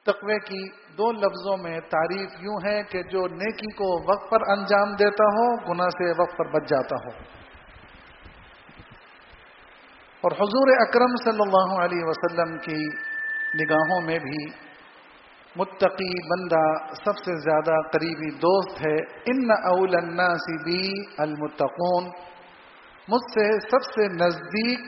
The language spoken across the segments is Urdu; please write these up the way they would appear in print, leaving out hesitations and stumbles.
تقوی کی دو لفظوں میں تعریف یوں ہے کہ جو نیکی کو وقت پر انجام دیتا ہو، گناہ سے وقت پر بچ جاتا ہو. اور حضور اکرم صلی اللہ علیہ وسلم کی نگاہوں میں بھی متقی بندہ سب سے زیادہ قریبی دوست ہے. ان اول الناس بی المتقون، مجھ سے سب سے نزدیک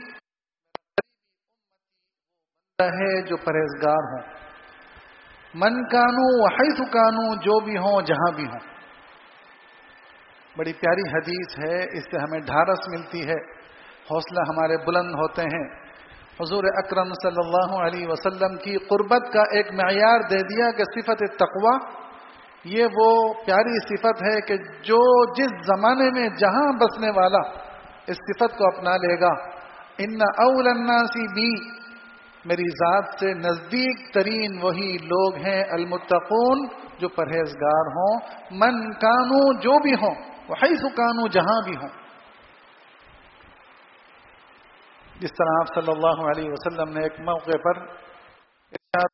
ہے جو پرہیزگار ہوں. من کانو وحیث کانو، جو بھی ہوں جہاں بھی ہوں. بڑی پیاری حدیث ہے، اس سے ہمیں ڈھارس ملتی ہے، حوصلہ ہمارے بلند ہوتے ہیں. حضور اکرم صلی اللہ علیہ وسلم کی قربت کا ایک معیار دے دیا کہ صفت تقوی یہ وہ پیاری صفت ہے کہ جو جس زمانے میں جہاں بسنے والا اس صفت کو اپنا لے گا. ان اول الناس بی، میری ذات سے نزدیک ترین وہی لوگ ہیں المتقون، جو پرہیزگار ہوں. من کانو، جو بھی ہوں، وحیث کانو، جہاں بھی ہوں. جس طرح آپ صلی اللہ علیہ وسلم نے ایک موقع پر ارشاد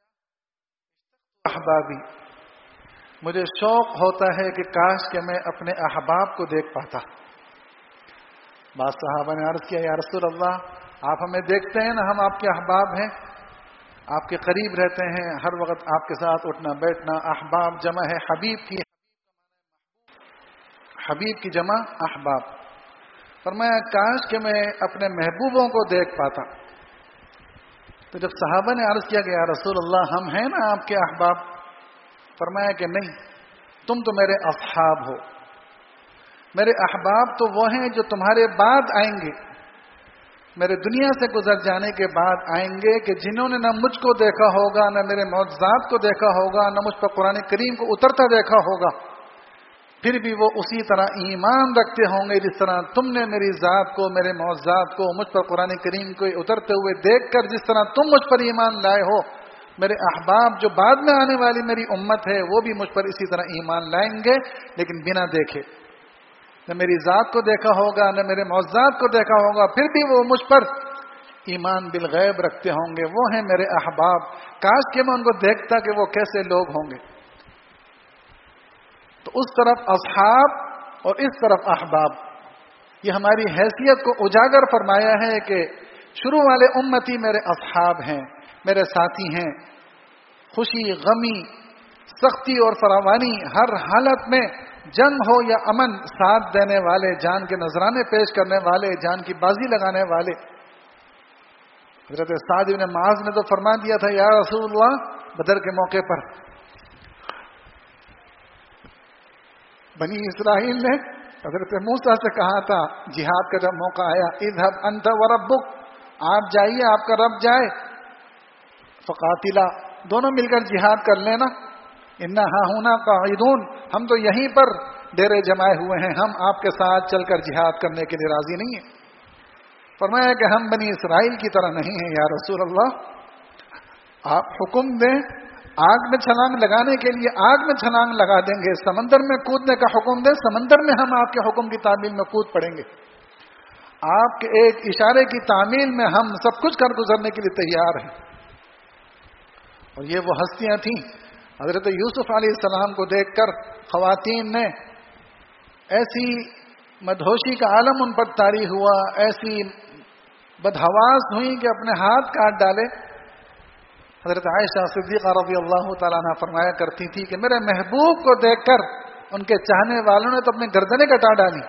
احبابی، مجھے شوق ہوتا ہے کہ کاش کہ میں اپنے احباب کو دیکھ پاتا. بعض صحابہ نے عرض کیا، یا رسول اللہ آپ ہمیں دیکھتے ہیں نا، ہم آپ کے احباب ہیں، آپ کے قریب رہتے ہیں، ہر وقت آپ کے ساتھ اٹھنا بیٹھنا. احباب جمع ہے حبیب کی، حبیب کی جمع احباب. فرمایا کاش کہ میں اپنے محبوبوں کو دیکھ پاتا. تو جب صحابہ نے عرض کیا کہ یا رسول اللہ ہم ہیں نا آپ کے احباب، فرمایا کہ نہیں، تم تو میرے اصحاب ہو. میرے احباب تو وہ ہیں جو تمہارے بعد آئیں گے، میرے دنیا سے گزر جانے کے بعد آئیں گے، کہ جنہوں نے نہ مجھ کو دیکھا ہوگا، نہ میرے معجزات کو دیکھا ہوگا، نہ مجھ پر قرآن کریم کو اترتا دیکھا ہوگا، پھر بھی وہ اسی طرح ایمان رکھتے ہوں گے جس طرح تم نے میری ذات کو، میرے معجزات کو، مجھ پر قرآن کریم کو اترتے ہوئے دیکھ کر جس طرح تم مجھ پر ایمان لائے ہو. میرے احباب جو بعد میں آنے والی میری امت ہے وہ بھی مجھ پر اسی طرح ایمان لائیں گے، لیکن بنا دیکھے. نہ میری ذات کو دیکھا ہوگا، نہ میرے معجزات کو دیکھا ہوگا، پھر بھی وہ مجھ پر ایمان بالغیب رکھتے ہوں گے. وہ ہیں میرے احباب. کاش کہ میں ان کو دیکھتا کہ وہ کیسے لوگ ہوں گے. تو اس طرف اصحاب اور اس طرف احباب، یہ ہماری حیثیت کو اجاگر فرمایا ہے کہ شروع والے امتی میرے اصحاب ہیں، میرے ساتھی ہیں. خوشی غمی، سختی اور فراوانی، ہر حالت میں جنگ ہو یا امن، ساتھ دینے والے، جان کے نذرانے پیش کرنے والے، جان کی بازی لگانے والے. حضرت سعد بن معاذ نے تو فرما دیا تھا، یا رسول اللہ بدر کے موقع پر بنی اسرائیل نے حضرت موسیٰ سے کہا تھا جہاد کا جب موقع آیا، اذهب انت وربک، آپ جائیے، آپ کا رب جائے، فقاتلا، دونوں مل کر جہاد کر لینا. انا ہاہنا قاعدون، ہم تو یہیں پر ڈیرے جمائے ہوئے ہیں، ہم آپ کے ساتھ چل کر جہاد کرنے کے لیے راضی نہیں ہیں. فرمایا کہ ہم بنی اسرائیل کی طرح نہیں ہیں یا رسول اللہ، آپ حکم دیں، آگ میں چھلانگ لگانے کے لیے آگ میں چھلانگ لگا دیں گے، سمندر میں کودنے کا حکم دیں، سمندر میں ہم آپ کے حکم کی تعمیل میں کود پڑیں گے. آپ کے ایک اشارے کی تعمیل میں ہم سب کچھ کر گزرنے کے لیے تیار ہیں. اور یہ وہ ہستیاں تھیں. حضرت یوسف علیہ السلام کو دیکھ کر خواتین نے ایسی مدہوشی کا عالم ان پر طاری ہوا، ایسی بدحواس ہوئی کہ اپنے ہاتھ کاٹ ڈالے. حضرت عائشہ صدیقہ رضی اللہ تعالیٰ عنہ فرمایا کرتی تھی کہ میرے محبوب کو دیکھ کر ان کے چاہنے والوں نے تو اپنی گردنیں کٹا ڈالی.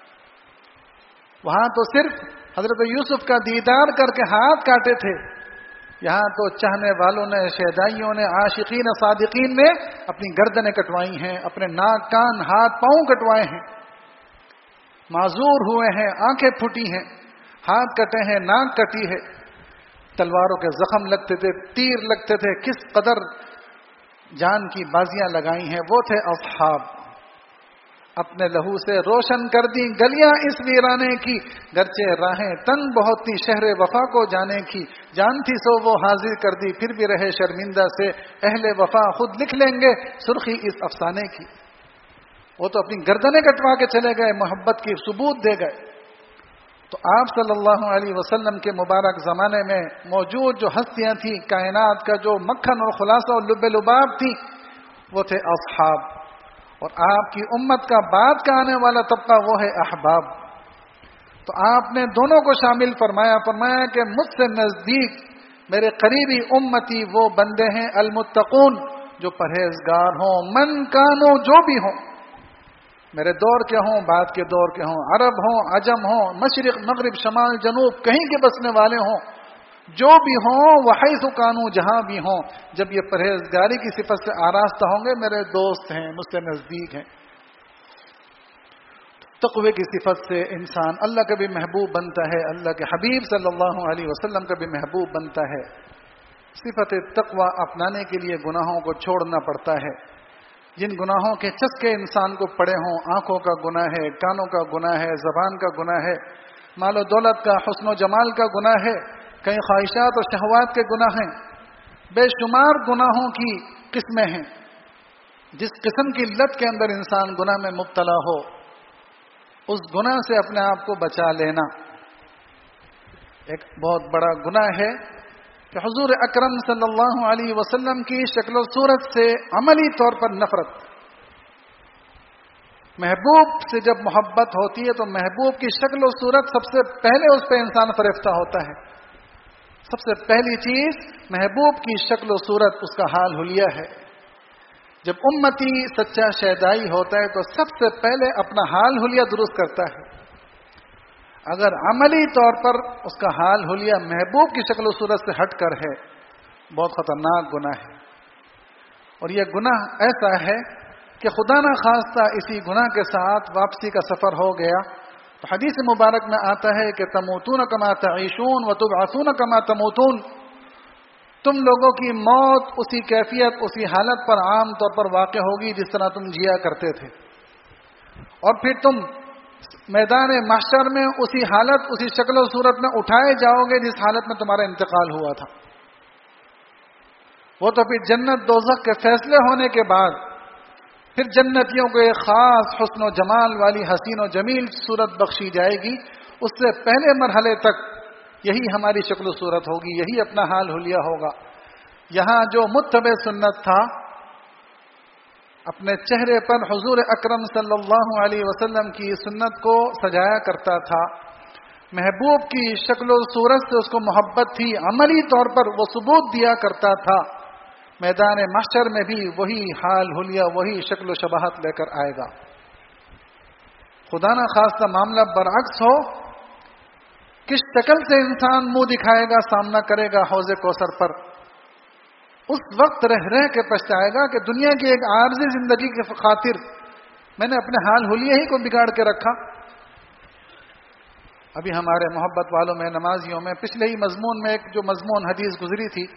وہاں تو صرف حضرت یوسف کا دیدار کر کے ہاتھ کاٹے تھے، یہاں تو چاہنے والوں نے، شہدائیوں نے، عاشقین صادقین نے اپنی گردنیں کٹوائی ہیں، اپنے ناک کان ہاتھ پاؤں کٹوائے ہیں، معذور ہوئے ہیں، آنکھیں پھٹی ہیں، ہاتھ کٹے ہیں، ناک کٹی ہے، تلواروں کے زخم لگتے تھے، تیر لگتے تھے، کس قدر جان کی بازیاں لگائی ہیں. وہ تھے اصحاب. اپنے لہو سے روشن کر دی گلیاں اس ویرانے کی، گرچہ راہیں تنگ بہت تھی شہر وفا کو جانے کی. جان تھی سو وہ حاضر کر دی، پھر بھی رہے شرمندہ سے، اہل وفا خود لکھ لیں گے سرخی اس افسانے کی. وہ تو اپنی گردنیں کٹوا کے چلے گئے، محبت کی ثبوت دے گئے. تو آپ صلی اللہ علیہ وسلم کے مبارک زمانے میں موجود جو ہستیاں تھیں، کائنات کا جو مکھن اور خلاصہ اور لب لباب تھی، وہ تھے اصحاب، اور آپ کی امت کا بعد کا آنے والا طبقہ وہ ہے احباب۔ تو آپ نے دونوں کو شامل فرمایا کہ مجھ سے نزدیک میرے قریبی امتی وہ بندے ہیں المتقون، جو پرہیزگار ہوں، من کانو، جو بھی ہوں، میرے دور کے ہوں، بعد کے دور کے ہوں، عرب ہوں، عجم ہوں، مشرق مغرب شمال جنوب، کہیں کے بسنے والے ہوں، جو بھی ہوں، وحیث کانو، جہاں بھی ہوں، جب یہ پرہیزگاری کی صفت سے آراستہ ہوں گے، میرے دوست ہیں، مجھ سے نزدیک ہیں۔ تقوی کی صفت سے انسان اللہ کا بھی محبوب بنتا ہے، اللہ کے حبیب صلی اللہ علیہ وسلم کا بھی محبوب بنتا ہے۔ صفت تقوی اپنانے کے لیے گناہوں کو چھوڑنا پڑتا ہے۔ جن گناہوں کے چسکے انسان کو پڑے ہوں، آنکھوں کا گناہ ہے، کانوں کا گناہ ہے، زبان کا گناہ ہے، مال و دولت کا، حسن و جمال کا گناہ ہے، کئی خواہشات اور شہوات کے گناہ ہیں، بے شمار گناہوں کی قسمیں ہیں۔ جس قسم کی لت کے اندر انسان گناہ میں مبتلا ہو، اس گناہ سے اپنے آپ کو بچا لینا۔ ایک بہت بڑا گناہ ہے کہ حضور اکرم صلی اللہ علیہ وسلم کی شکل و صورت سے عملی طور پر نفرت۔ محبوب سے جب محبت ہوتی ہے تو محبوب کی شکل و صورت سب سے پہلے اس پہ انسان فریفتہ ہوتا ہے۔ سب سے پہلی چیز محبوب کی شکل و صورت، اس کا حال حلیہ ہے۔ جب امتی سچا شیدائی ہوتا ہے تو سب سے پہلے اپنا حال حلیہ درست کرتا ہے۔ اگر عملی طور پر اس کا حال حلیہ محبوب کی شکل و صورت سے ہٹ کر ہے، بہت خطرناک گناہ ہے۔ اور یہ گناہ ایسا ہے کہ خدا نہ خواستہ اسی گناہ کے ساتھ واپسی کا سفر ہو گیا تو حدیث مبارک میں آتا ہے کہ تموتون کما تعیشون وتبعثون کما تموتون، تم لوگوں کی موت اسی کیفیت، اسی حالت پر عام طور پر واقع ہوگی جس طرح تم جیا کرتے تھے، اور پھر تم میدان محشر میں اسی حالت، اسی شکل و صورت میں اٹھائے جاؤ گے جس حالت میں تمہارا انتقال ہوا تھا۔ وہ تو پھر جنت دوزخ کے فیصلے ہونے کے بعد پھر جنتیوں کو ایک خاص حسن و جمال والی حسین و جمیل صورت بخشی جائے گی۔ اس سے پہلے مرحلے تک یہی ہماری شکل و صورت ہوگی، یہی اپنا حال حلیہ ہوگا۔ یہاں جو متبع سنت تھا، اپنے چہرے پر حضور اکرم صلی اللہ علیہ وسلم کی سنت کو سجایا کرتا تھا، محبوب کی شکل و صورت سے اس کو محبت تھی، عملی طور پر وہ ثبوت دیا کرتا تھا، میدان محشر میں بھی وہی حال حلیہ، وہی شکل و شباہت لے کر آئے گا۔ خدا نہ خواستہ معاملہ برعکس ہو، کس شکل سے انسان منہ دکھائے گا، سامنا کرے گا حوض کوثر پر، اس وقت رہ کے پچھتائے گا کہ دنیا کی ایک عارضی زندگی کی خاطر میں نے اپنے حال حلیہ ہی کو بگاڑ کے رکھا۔ ابھی ہمارے محبت والوں میں، نمازیوں میں، پچھلے ہی مضمون میں ایک جو مضمون حدیث گزری تھی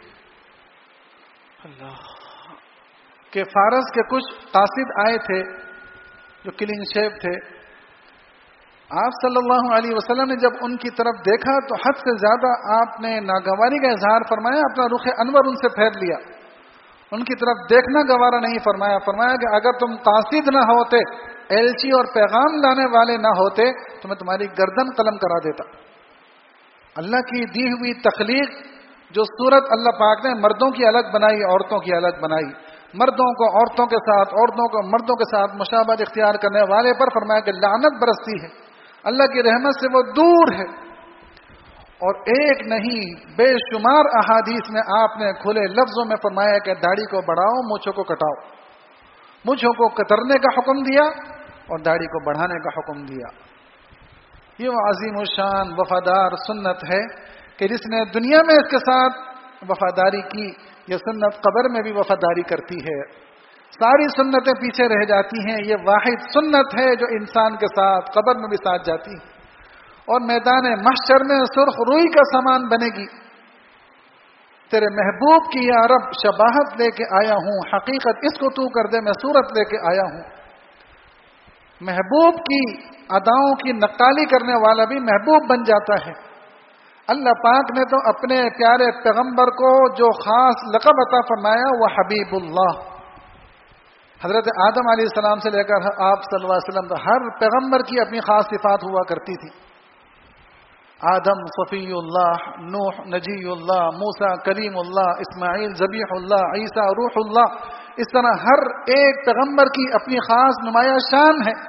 اللہ کہ فارس کے کچھ قاصد آئے تھے جو کلین شیپ تھے، آپ صلی اللہ علیہ وسلم نے جب ان کی طرف دیکھا تو حد سے زیادہ آپ نے ناگواری کا اظہار فرمایا، اپنا رخ انور ان سے پھیر لیا، ان کی طرف دیکھنا گوارا نہیں فرمایا۔ فرمایا کہ اگر تم قاصد نہ ہوتے، ایلچی اور پیغام لانے والے نہ ہوتے تو میں تمہاری گردن قلم کرا دیتا۔ اللہ کی دی ہوئی تخلیق جو صورت اللہ پاک نے مردوں کی الگ بنائی، عورتوں کی الگ بنائی، مردوں کو عورتوں کے ساتھ، عورتوں کو مردوں کے ساتھ مشابہت اختیار کرنے والے پر فرمایا کہ لعنت برستی ہے، اللہ کی رحمت سے وہ دور ہے۔ اور ایک نہیں بے شمار احادیث میں آپ نے کھلے لفظوں میں فرمایا کہ داڑھی کو بڑھاؤ، مونچھوں کو کٹاؤ، مونچھوں کو کترنے کا حکم دیا اور داڑھی کو بڑھانے کا حکم دیا۔ یہ وہ عظیم الشان وفادار سنت ہے کہ جس نے دنیا میں اس کے ساتھ وفاداری کی، یہ سنت قبر میں بھی وفاداری کرتی ہے۔ ساری سنتیں پیچھے رہ جاتی ہیں، یہ واحد سنت ہے جو انسان کے ساتھ قبر میں بھی ساتھ جاتی ہے اور میدان محشر میں سرخ روئی کا سامان بنے گی۔ تیرے محبوب کی یا رب شباہت لے کے آیا ہوں، حقیقت اس کو تو کر دے، میں صورت لے کے آیا ہوں۔ محبوب کی اداؤں کی نقالی کرنے والا بھی محبوب بن جاتا ہے۔ اللہ پاک نے تو اپنے پیارے پیغمبر کو جو خاص لقب عطا فرمایا وہ حبیب اللہ، حضرت آدم علیہ السلام سے لے کر آپ صلی اللہ علیہ وسلم ہر پیغمبر کی اپنی خاص صفات ہوا کرتی تھی۔ آدم صفی اللہ، نوح نجی اللہ، موسیٰ کلیم اللہ، اسماعیل ذبیح اللہ، عیسیٰ روح اللہ. اس طرح ہر ایک پیغمبر کی اپنی خاص نمایاں شان ہے.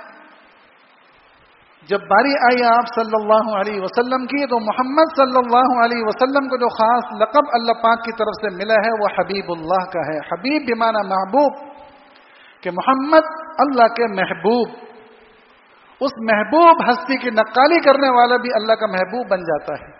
جب باری آئی آپ صلی اللہ علیہ وسلم کی تو محمد صلی اللہ علیہ وسلم کو جو خاص لقب اللہ پاک کی طرف سے ملا ہے وہ حبیب اللہ کا ہے. حبیب بمعنی محبوب، کہ محمد اللہ کے محبوب. اس محبوب ہستی کی نقالی کرنے والا بھی اللہ کا محبوب بن جاتا ہے.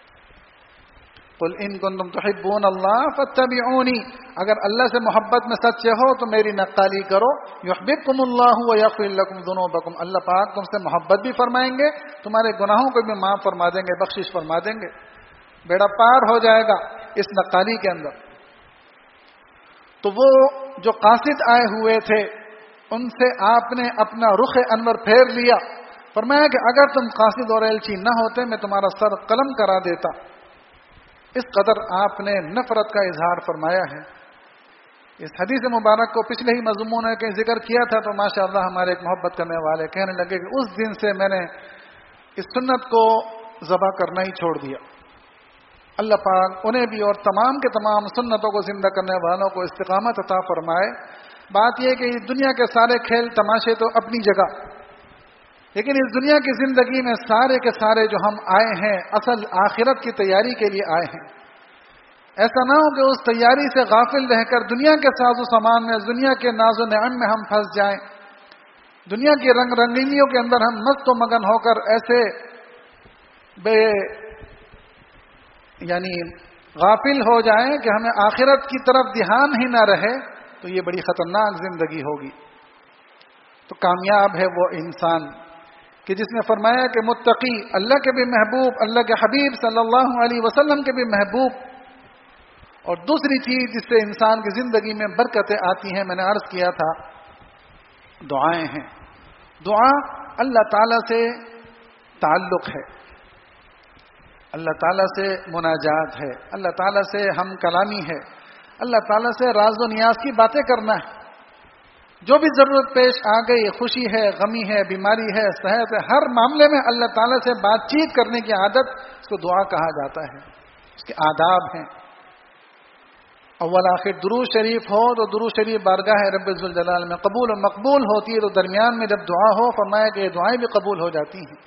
قل ان کنتم تحبون اللہ فاتبعونی، اگر اللہ سے محبت میں سچے ہو تو میری نقالی کرو. یحببکم اللہ ویغفر لکم ذنوبکم، اللہ پاک تم سے محبت بھی فرمائیں گے، تمہارے گناہوں کو بھی معاف فرما دیں گے، بخشش فرما دیں گے. بیڑا پار ہو جائے گا اس نقالی کے اندر. تو وہ جو قاصد آئے ہوئے تھے ان سے آپ نے اپنا رخ انور پھیر لیا. فرمایا کہ اگر تم قاصد اور ایلچی نہ ہوتے میں تمہارا سر قلم کرا دیتا. اس قدر آپ نے نفرت کا اظہار فرمایا ہے. اس حدیث مبارک کو پچھلے ہی مضمون ہے کہ ذکر کیا تھا تو ماشاءاللہ ہمارے ایک محبت کرنے والے کہنے لگے کہ اس دن سے میں نے اس سنت کو ذبح کرنا ہی چھوڑ دیا. اللہ پاک انہیں بھی اور تمام کے تمام سنتوں کو زندہ کرنے والوں کو استقامت عطا فرمائے. بات یہ کہ اس دنیا کے سارے کھیل تماشے تو اپنی جگہ، لیکن اس دنیا کی زندگی میں سارے کے سارے جو ہم آئے ہیں اصل آخرت کی تیاری کے لیے آئے ہیں. ایسا نہ ہو کہ اس تیاری سے غافل رہ کر دنیا کے ساز و سامان میں، دنیا کے ناز و نعم میں ہم پھنس جائیں، دنیا کی رنگ رنگینیوں کے اندر ہم مست و مگن ہو کر ایسے غافل ہو جائیں کہ ہمیں آخرت کی طرف دھیان ہی نہ رہے، تو یہ بڑی خطرناک زندگی ہوگی. تو کامیاب ہے وہ انسان کہ جس نے فرمایا کہ متقی، اللہ کے بھی محبوب، اللہ کے حبیب صلی اللہ علیہ وسلم کے بھی محبوب. اور دوسری چیز جس سے انسان کی زندگی میں برکتیں آتی ہیں، میں نے عرض کیا تھا، دعائیں ہیں. دعا اللہ تعالیٰ سے تعلق ہے، اللہ تعالیٰ سے مناجات ہے، اللہ تعالیٰ سے ہم کلامی ہے، اللہ تعالیٰ سے راز و نیاز کی باتیں کرنا ہے. جو بھی ضرورت پیش آ گئی، خوشی ہے، غمی ہے، بیماری ہے، صحت ہے، ہر معاملے میں اللہ تعالیٰ سے بات چیت کرنے کی عادت، اس کو دعا کہا جاتا ہے. اس کے آداب ہیں. اول آخر درود شریف ہو تو درود شریف بارگاہ رب ذوالجلال میں قبول و مقبول ہوتی ہے، تو درمیان میں جب دعا ہو فرمایا کہ یہ دعائیں بھی قبول ہو جاتی ہیں.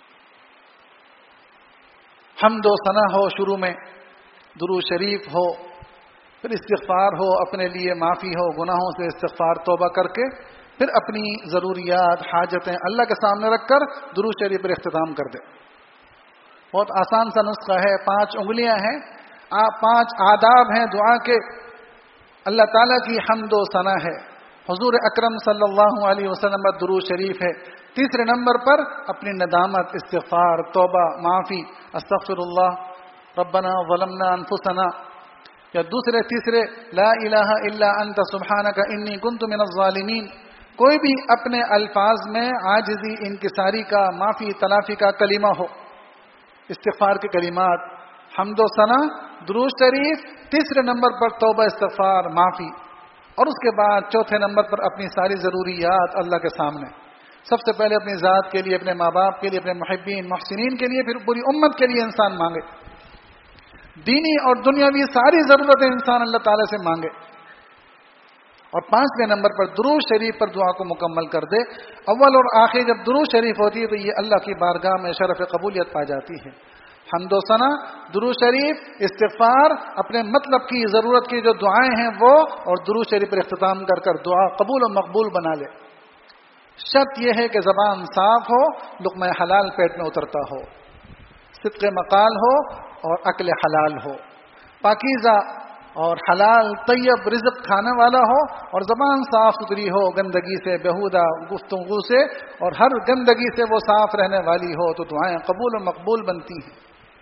حمد و ثنا ہو شروع میں، درود شریف ہو، پھر استغفار ہو، اپنے لیے معافی ہو، گناہوں سے استغفار توبہ کر کے پھر اپنی ضروریات حاجتیں اللہ کے سامنے رکھ کر درود شریف پر اختتام کر دے. بہت آسان سا نسخہ ہے، 5 انگلیاں ہیں، 5 آداب ہیں دعا کے. اللہ تعالیٰ کی حمد و ثنا ہے، حضور اکرم صلی اللہ علیہ وسلم پر درود شریف ہے. تیسرے نمبر پر اپنی ندامت، استغفار، توبہ، معافی، استغفر اللہ ربنا ظلمنا انفسنا، یا تیسرے لا الہ الا انت سبحانک انی کنت من الظالمین. کوئی بھی اپنے الفاظ میں عاجزی، انکساری کا، معافی تلافی کا کلمہ ہو. استغفار کے کلمات، حمد و ثنا، درود شریف، تیسرے نمبر پر توبہ، استغفار، معافی، اور اس کے بعد چوتھے نمبر پر اپنی ساری ضروریات اللہ کے سامنے. سب سے پہلے اپنی ذات کے لیے، اپنے ماں باپ کے لیے، اپنے محبین محسنین کے لیے، پھر پوری امت کے لیے انسان مانگے. دینی اور دنیاوی ساری ضرورتیں انسان اللہ تعالیٰ سے مانگے. اور 5ویں نمبر پر درود شریف پر دعا کو مکمل کر دے. اول اور آخر جب درود شریف ہوتی ہے تو یہ اللہ کی بارگاہ میں شرف قبولیت پا جاتی ہے. حمد و ثنا، درود شریف، استغفار، اپنے مطلب کی ضرورت کی جو دعائیں ہیں وہ، اور درود شریف پر اختتام کر کر دعا قبول و مقبول بنا لے. شرط یہ ہے کہ زبان صاف ہو، لقمہ حلال پیٹ میں اترتا ہو، صدق مقال ہو اور عقل حلال ہو، پاکیزہ اور حلال طیب رزق کھانے والا ہو، اور زبان صاف ستھری ہو گندگی سے، بیہودہ گفتگو سے، اور ہر گندگی سے وہ صاف رہنے والی ہو، تو دعائیں قبول و مقبول بنتی ہیں.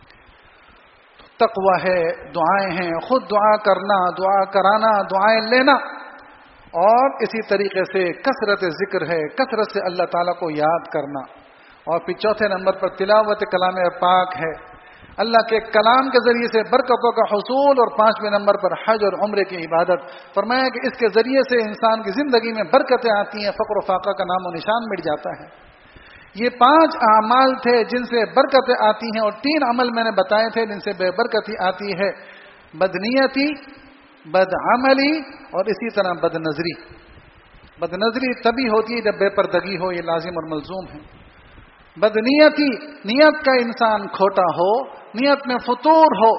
تقویٰ ہے، دعائیں ہیں، خود دعا کرنا، دعا کرانا، دعائیں لینا، اور اسی طریقے سے کثرت ذکر ہے، کثرت سے اللہ تعالیٰ کو یاد کرنا. اور پھر چوتھے نمبر پر تلاوت کلام پاک ہے، اللہ کے کلام کے ذریعے سے برکتوں کا حصول. اور 5ویں نمبر پر حج اور عمرے کی عبادت. فرمایا کہ اس کے ذریعے سے انسان کی زندگی میں برکتیں آتی ہیں، فقر و فاقہ کا نام و نشان مٹ جاتا ہے. یہ 5 اعمال تھے جن سے برکتیں آتی ہیں، اور 3 عمل میں نے بتائے تھے جن سے بے برکتی آتی ہے، بدنیتی، بدعملی اور اسی طرح بدنظری۔ بدنظری تبھی ہوتی ہے جب بے پردگی ہو، یہ لازم اور ملزوم ہے۔ بدنیتی، نیت کا انسان کھوٹا ہو، نیت میں فطور ہو،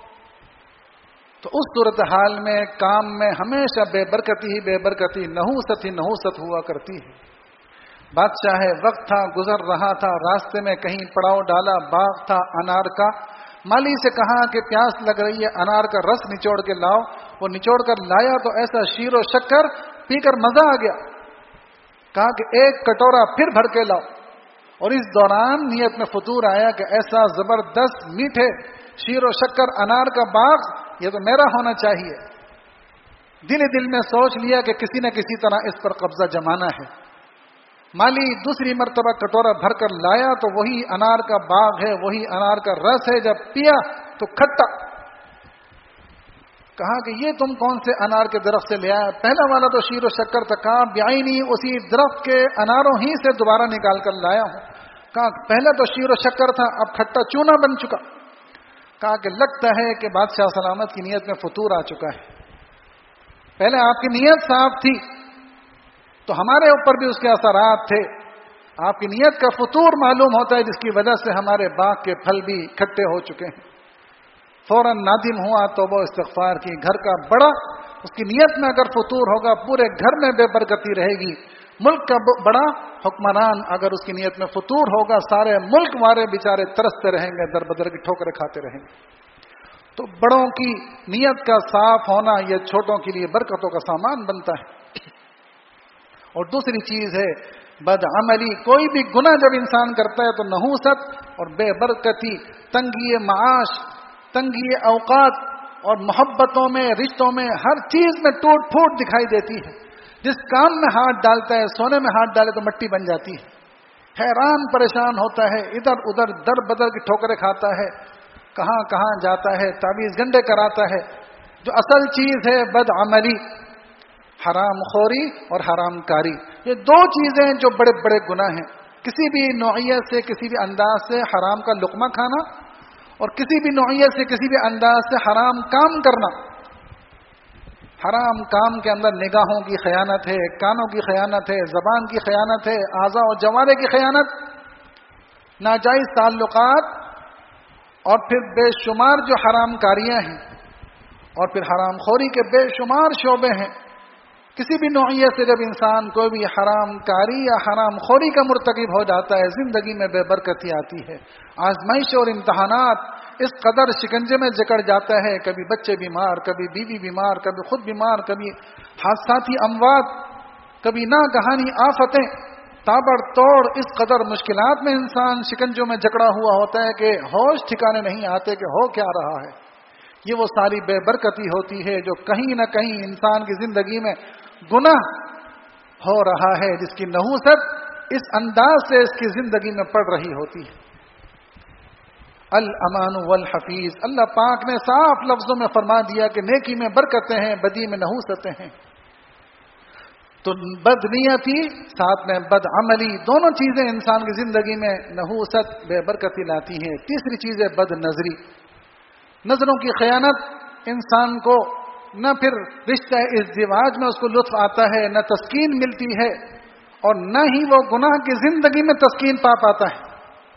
تو اس صورتحال میں کام میں ہمیشہ بے برکتی ہی بے برکتی، نحوست ہی نحوست ہوا کرتی ہے۔ بادشاہ ہے، وقت تھا، گزر رہا تھا، راستے میں کہیں پڑاؤ ڈالا، باغ تھا انار کا، مالی سے کہا کہ پیاس لگ رہی ہے، انار کا رس نچوڑ کے لاؤ، وہ نچوڑ کر لایا تو ایسا شیر و شکر پی کر مزہ آ گیا، کہا کہ 1 کٹورا پھر بھر کے لاؤ، اور اس دوران نیت میں فطور آیا کہ ایسا زبردست میٹھے شیر و شکر انار کا باغ یہ تو میرا ہونا چاہیے۔ دل میں سوچ لیا کہ کسی نہ کسی طرح اس پر قبضہ جمانا ہے۔ مالی دوسری مرتبہ کٹورا بھر کر لایا تو وہی انار کا باغ ہے، وہی انار کا رس ہے، جب پیا تو کھٹا۔ کہا کہ یہ تم کون سے انار کے درخت سے لے آیا؟ پہلا والا تو شیر و شکر تھا، کہا بعینی اسی درخت کے اناروں ہی سے دوبارہ نکال کر لایا ہوں۔ کہا پہلا تو شیر و شکر تھا، اب کھٹا چونا بن چکا۔ کہا کہ لگتا ہے کہ بادشاہ سلامت کی نیت میں فطور آ چکا ہے، پہلے آپ کی نیت صاف تھی تو ہمارے اوپر بھی اس کے اثرات تھے، آپ کی نیت کا فطور معلوم ہوتا ہے جس کی وجہ سے ہمارے باغ کے پھل بھی کھٹے ہو چکے ہیں۔ فوراً نادم ہوا، توبہ استغفار کی۔ گھر کا بڑا اس کی نیت میں اگر فطور ہوگا پورے گھر میں بے برکتی رہے گی۔ ملک کا بڑا حکمران اگر اس کی نیت میں فطور ہوگا سارے ملک والے بیچارے ترستے رہیں گے، در بدر کی ٹھوکریں کھاتے رہیں گے۔ تو بڑوں کی نیت کا صاف ہونا یہ چھوٹوں کے لیے برکتوں کا سامان بنتا ہے۔ اور دوسری چیز ہے بدعملی۔ کوئی بھی گناہ جب انسان کرتا ہے تو نحوست اور بے برکتی، تنگی معاش، تنگی اوقات اور محبتوں میں، رشتوں میں، ہر چیز میں ٹوٹ پھوٹ دکھائی دیتی ہے۔ جس کام میں ہاتھ ڈالتا ہے، سونے میں ہاتھ ڈالے تو مٹی بن جاتی ہے، حیران پریشان ہوتا ہے، ادھر ادھر در بدر کی ٹھوکریں کھاتا ہے، کہاں کہاں جاتا ہے، تعویذ گنڈے کراتا ہے۔ جو اصل چیز ہے بدعملی، حرام خوری اور حرام کاری، یہ 2 چیزیں جو بڑے بڑے گناہ ہیں۔ کسی بھی نوعیت سے، کسی بھی انداز سے حرام کا لقمہ کھانا، اور کسی بھی نوعیت سے، کسی بھی انداز سے حرام کام کرنا۔ حرام کام کے اندر نگاہوں کی خیانت ہے، کانوں کی خیانت ہے، زبان کی خیانت ہے، اعضاء و جوارح کی خیانت، ناجائز تعلقات، اور پھر بے شمار جو حرام کاریاں ہیں، اور پھر حرام خوری کے بے شمار شعبے ہیں۔ کسی بھی نوعیت سے جب انسان کوئی بھی حرام کاری یا حرام خوری کا مرتکب ہو جاتا ہے، زندگی میں بے برکتی آتی ہے۔ آزمائش اور امتحانات اس قدر شکنجے میں جکڑ جاتا ہے، کبھی بچے بیمار، کبھی بیوی بیمار، کبھی خود بیمار، کبھی حادثاتی اموات، کبھی ناگہانی آفتیں، تابڑ توڑ اس قدر مشکلات میں انسان شکنجوں میں جکڑا ہوا ہوتا ہے کہ ہوش ٹھکانے نہیں آتے کہ ہو کیا رہا ہے۔ یہ وہ ساری بے برکتی ہوتی ہے جو کہیں نہ کہیں انسان کی زندگی میں گناہ ہو رہا ہے، جس کی نحوست اس انداز سے اس کی زندگی میں پڑ رہی ہوتی ہے۔ الامان والحفیظ، اللہ پاک نے صاف لفظوں میں فرما دیا کہ نیکی میں برکتیں ہیں، بدی میں نحوستیں ہیں۔ تو بدنیتی ساتھ میں بدعملی، دونوں چیزیں انسان کی زندگی میں نحوست، بے برکتی لاتی ہیں۔ تیسری چیز ہے بد نظری، نظروں کی خیانت۔ انسان کو نہ پھر رشتہ ازدواج میں اس کو لطف آتا ہے، نہ تسکین ملتی ہے، اور نہ ہی وہ گناہ کی زندگی میں تسکین پا پاتا ہے۔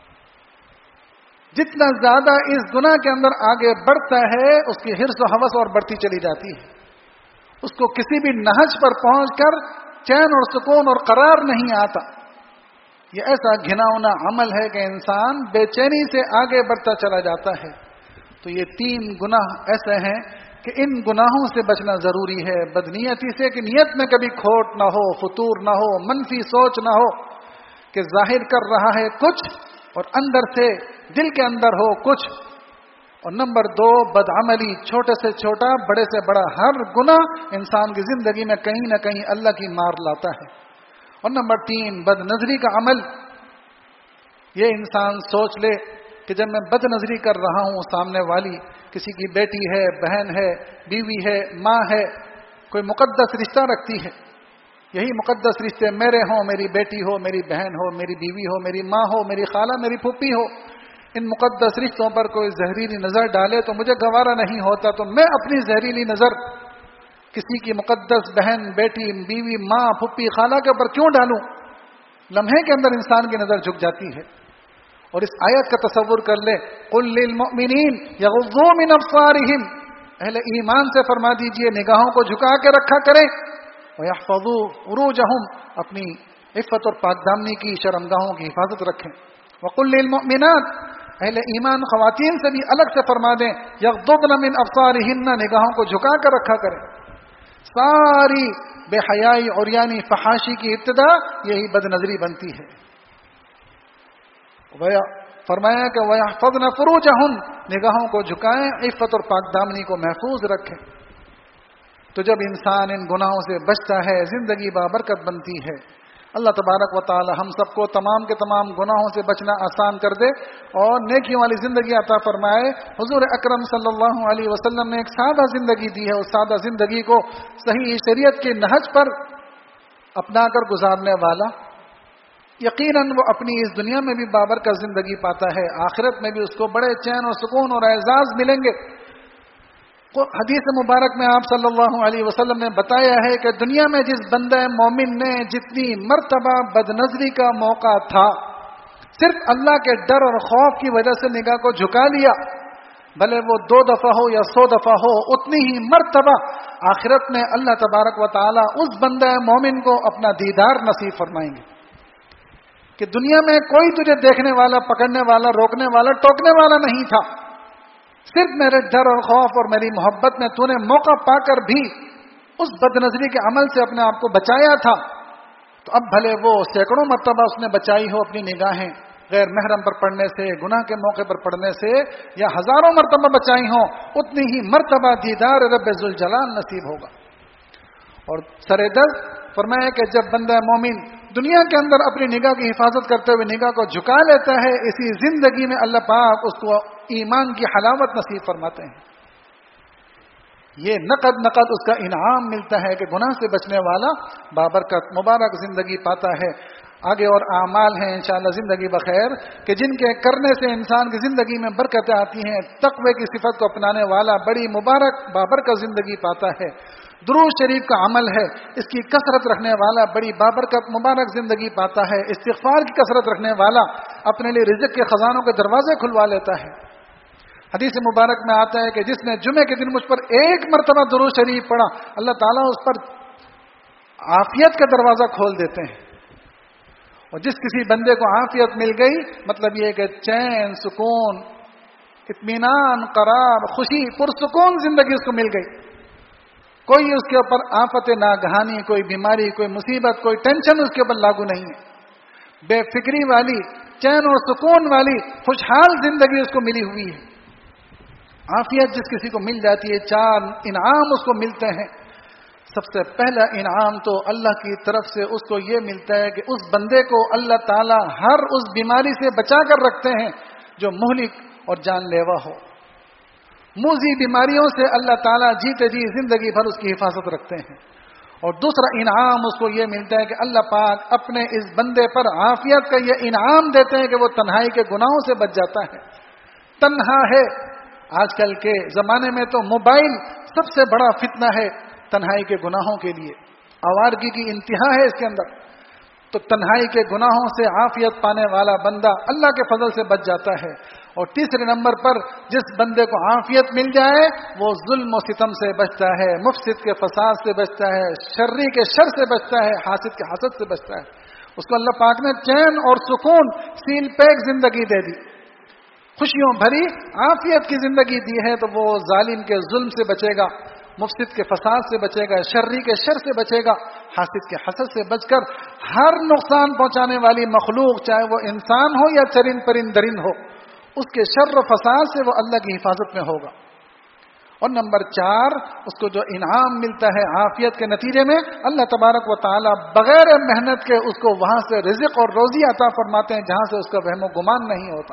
جتنا زیادہ اس گناہ کے اندر آگے بڑھتا ہے، اس کی حرص و ہوس اور بڑھتی چلی جاتی ہے۔ اس کو کسی بھی نہج پر پہنچ کر چین اور سکون اور قرار نہیں آتا۔ یہ ایسا گھناؤنا عمل ہے کہ انسان بے چینی سے آگے بڑھتا چلا جاتا ہے۔ تو یہ 3 گناہ ایسے ہیں کہ ان گناہوں سے بچنا ضروری ہے۔ بدنیتی سے کہ نیت میں کبھی کھوٹ نہ ہو، فطور نہ ہو، منفی سوچ نہ ہو کہ ظاہر کر رہا ہے کچھ اور اندر سے دل کے اندر ہو کچھ۔ اور نمبر 2 بدعملی، چھوٹے سے چھوٹا، بڑے سے بڑا ہر گناہ انسان کی زندگی میں کہیں نہ کہیں اللہ کی مار لاتا ہے۔ اور نمبر 3 بد نظری کا عمل، یہ انسان سوچ لے کہ جب میں بد نظری کر رہا ہوں، سامنے والی کسی کی بیٹی ہے، بہن ہے، بیوی ہے، ماں ہے، کوئی مقدس رشتہ رکھتی ہے، یہی مقدس رشتے میرے ہوں، میری بیٹی ہو، میری بہن ہو، میری بیوی ہو، میری ماں ہو، میری خالہ، میری پھوپھی ہو، ان مقدس رشتوں پر کوئی زہریلی نظر ڈالے تو مجھے گوارا نہیں ہوتا، تو میں اپنی زہریلی نظر کسی کی مقدس بہن، بیٹی، بیوی، ماں، پھوپھی، خالہ کے اوپر کیوں ڈالوں؟ لمحے کے اندر انسان کی نظر جھک جاتی ہے۔ اور اس آیت کا تصور کر لے، قل للمؤمنین یغضوا من ابصارہم، اہل ایمان سے فرما دیجئے نگاہوں کو جھکا کے رکھا کریں، وَيَحْفَظُوا فُرُوجَهُمْ، اپنی عفت اور پاک دامنی کی شرمگاہوں کی حفاظت رکھیں۔ وَقُلْ لِلْمُؤْمِنَاتِ، اہل ایمان خواتین سے بھی الگ سے فرما دیں، یغضضن من ابصارہن، نگاہوں کو جھکا کر رکھا کریں۔ ساری بے حیائی اور یعنی فحاشی کی ابتدا یہی بد نظری بنتی ہے۔ فرمایا کہ وَيَحْفَظْنَ فُرُوجَهُنْ، نگاہوں کو جھکائیں، عفت اور پاک دامنی کو محفوظ رکھیں۔ تو جب انسان ان گناہوں سے بچتا ہے زندگی بابرکت بنتی ہے۔ اللہ تبارک و تعالی ہم سب کو تمام کے تمام گناہوں سے بچنا آسان کر دے اور نیکیوں والی زندگی عطا فرمائے۔ حضور اکرم صلی اللہ علیہ وسلم نے ایک سادہ زندگی دی ہے، اس سادہ زندگی کو صحیح شریعت کے نہج پر اپنا کر گزارنے والا یقیناً وہ اپنی اس دنیا میں بھی بابرکت زندگی پاتا ہے، آخرت میں بھی اس کو بڑے چین اور سکون اور اعزاز ملیں گے۔ حدیث مبارک میں آپ صلی اللہ علیہ وسلم نے بتایا ہے کہ دنیا میں جس بندہ مومن نے جتنی مرتبہ بد نظری کا موقع تھا، صرف اللہ کے ڈر اور خوف کی وجہ سے نگاہ کو جھکا لیا، بھلے وہ 2 دفعہ ہو یا 100 دفعہ ہو، اتنی ہی مرتبہ آخرت میں اللہ تبارک و تعالی اس بندہ مومن کو اپنا دیدار نصیب فرمائیں گے کہ دنیا میں کوئی تجھے دیکھنے والا، پکڑنے والا، روکنے والا، ٹوکنے والا نہیں تھا، صرف میرے ڈر اور خوف اور میری محبت میں تو نے موقع پا کر بھی اس بد نظری کے عمل سے اپنے آپ کو بچایا تھا، تو اب بھلے وہ سینکڑوں مرتبہ اس نے بچائی ہو اپنی نگاہیں غیر محرم پر پڑنے سے، گناہ کے موقع پر پڑنے سے، یا ہزاروں مرتبہ بچائی ہوں، اتنی ہی مرتبہ دیدار رب ذوالجلال نصیب ہوگا۔ اور سر درد فرمایا کہ جب بندہ مومن دنیا کے اندر اپنی نگاہ کی حفاظت کرتے ہوئے نگاہ کو جھکا لیتا ہے، اسی زندگی میں اللہ پاک اس کو ایمان کی حلاوت نصیب فرماتے ہیں۔ یہ نقد اس کا انعام ملتا ہے کہ گناہ سے بچنے والا بابرکت مبارک زندگی پاتا ہے۔ آگے اور اعمال ہیں انشاءاللہ زندگی بخیر کہ جن کے کرنے سے انسان کی زندگی میں برکتیں آتی ہیں۔ تقوی کی صفت کو اپنانے والا بڑی مبارک بابرکت زندگی پاتا ہے۔ درود شریف کا عمل ہے، اس کی کثرت رکھنے والا بڑی بابرکت مبارک زندگی پاتا ہے۔ استغفار کی کثرت رکھنے والا اپنے لیے رزق کے خزانوں کے دروازے کھلوا لیتا ہے۔ حدیث مبارک میں آتا ہے کہ جس نے جمعے کے دن مجھ پر 1 مرتبہ درود شریف پڑھا، اللہ تعالیٰ اس پر عافیت کا دروازہ کھول دیتے ہیں۔ اور جس کسی بندے کو عافیت مل گئی، مطلب یہ کہ چین، سکون، اطمینان، قرار، خوشی، پرسکون زندگی اس کو مل گئی، کوئی اس کے اوپر آفت ناگہانی، کوئی بیماری، کوئی مصیبت، کوئی ٹینشن اس کے اوپر لاگو نہیں ہے، بے فکری والی، چین اور سکون والی خوشحال زندگی اس کو ملی ہوئی ہے۔ عافیت جس کسی کو مل جاتی ہے، 4 انعام اس کو ملتے ہیں۔ سب سے پہلا انعام تو اللہ کی طرف سے اس کو یہ ملتا ہے کہ اس بندے کو اللہ تعالیٰ ہر اس بیماری سے بچا کر رکھتے ہیں جو مہلک اور جان لیوا ہو۔ موذی بیماریوں سے اللہ تعالیٰ جیتے جی زندگی بھر اس کی حفاظت رکھتے ہیں۔ اور دوسرا انعام اس کو یہ ملتا ہے کہ اللہ پاک اپنے اس بندے پر عافیت کا یہ انعام دیتے ہیں کہ وہ تنہائی کے گناہوں سے بچ جاتا ہے۔ تنہا ہے، آج کل کے زمانے میں تو موبائل سب سے بڑا فتنہ ہے تنہائی کے گناہوں کے لیے، آوارگی کی انتہا ہے اس کے اندر۔ تو تنہائی کے گناہوں سے عافیت پانے والا بندہ اللہ کے فضل سے بچ جاتا ہے۔ اور تیسرے نمبر پر جس بندے کو عافیت مل جائے وہ ظلم و ستم سے بچتا ہے، مفسد کے فساد سے بچتا ہے، شرری کے شر سے بچتا ہے، حاسد کے حسد سے بچتا ہے۔ اس کو اللہ پاک نے چین اور سکون، سیل پیک زندگی دے دی، خوشیوں بھری عافیت کی زندگی دی ہے، تو وہ ظالم کے ظلم سے بچے گا، مفسد کے فساد سے بچے گا، شرری کے شر سے بچے گا، حاسد کے حسد سے بچ کر ہر نقصان پہنچانے والی مخلوق، چاہے وہ انسان ہو یا چرند پرند درند ہو، اس کے شر و فساد سے وہ اللہ کی حفاظت میں ہوگا۔ اور نمبر 4 اس کو جو انعام ملتا ہے عافیت کے نتیجے میں، اللہ تبارک و تعالی بغیر محنت کے اس کو وہاں سے رزق اور روزی عطا فرماتے ہیں جہاں سے اس کا وہم و گمان نہیں ہوتا۔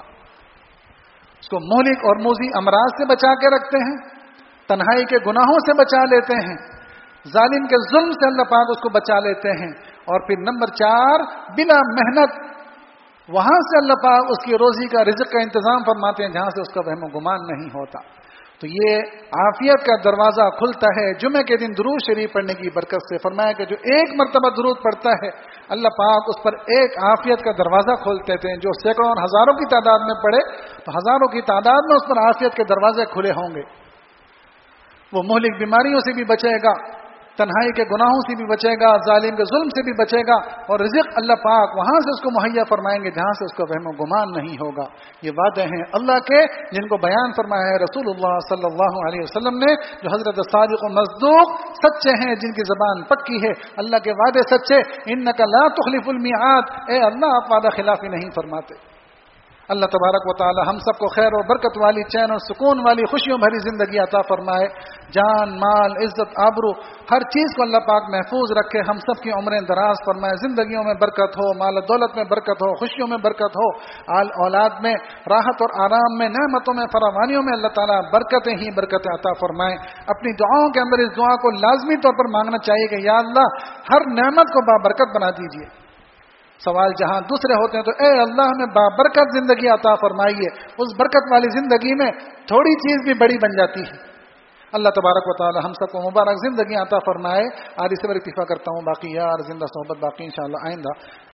اس کو مہلک اور موذی امراض سے بچا کے رکھتے ہیں، تنہائی کے گناہوں سے بچا لیتے ہیں، ظالم کے ظلم سے اللہ پاک اس کو بچا لیتے ہیں. اور پھر نمبر 4 بنا محنت وہاں سے اللہ پاک اس کی روزی کا رزق کا انتظام فرماتے ہیں جہاں سے اس کا وہم و گمان نہیں ہوتا. تو یہ عافیت کا دروازہ کھلتا ہے جمعے کے دن درود شریف پڑھنے کی برکت سے. فرمایا کہ جو ایک مرتبہ درود پڑھتا ہے اللہ پاک اس پر ایک عافیت کا دروازہ کھولتے تھے. جو سینکڑوں اور ہزاروں کی تعداد میں پڑھے تو ہزاروں کی تعداد میں اس پر عافیت کے دروازے کھلے ہوں گے. وہ مہلک بیماریوں سے بھی بچے گا, تنہائی کے گناہوں سے بھی بچے گا, ظالم کے ظلم سے بھی بچے گا, اور رزق اللہ پاک وہاں سے اس کو مہیا فرمائیں گے جہاں سے اس کا وہم و گمان نہیں ہوگا. یہ وعدے ہیں اللہ کے جن کو بیان فرمایا ہے رسول اللہ صلی اللہ علیہ وسلم نے, جو حضرت صادق و مصدوق سچے ہیں, جن کی زبان پکی ہے. اللہ کے وعدے سچے. انک لا تخلف المیعاد, اے اللہ آپ وعدہ خلافی نہیں فرماتے. اللہ تبارک و تعالی ہم سب کو خیر و برکت والی, چین اور سکون والی, خوشیوں بھری زندگی عطا فرمائے. جان, مال, عزت, آبرو ہر چیز کو اللہ پاک محفوظ رکھے. ہم سب کی عمریں دراز فرمائے. زندگیوں میں برکت ہو, مال و دولت میں برکت ہو, خوشیوں میں برکت ہو, اولاد میں راحت اور آرام میں, نعمتوں میں, فراوانیوں میں اللہ تعالیٰ برکتیں ہی برکتیں عطا فرمائے. اپنی دعاؤں کے اندر اس دعا کو لازمی طور پر مانگنا چاہیے کہ یا اللہ ہر نعمت کو بابرکت بنا دیجیے. سوال جہاں دوسرے ہوتے ہیں تو اے اللہ ہمیں بابرکت زندگی عطا فرمائیے. اس برکت والی زندگی میں تھوڑی چیز بھی بڑی بن جاتی ہے. اللہ تبارک و تعالی ہم سب کو مبارک زندگی عطا فرمائے. آج اس پر اتفاق کرتا ہوں, باقی یار زندہ صحبت باقی انشاءاللہ آئندہ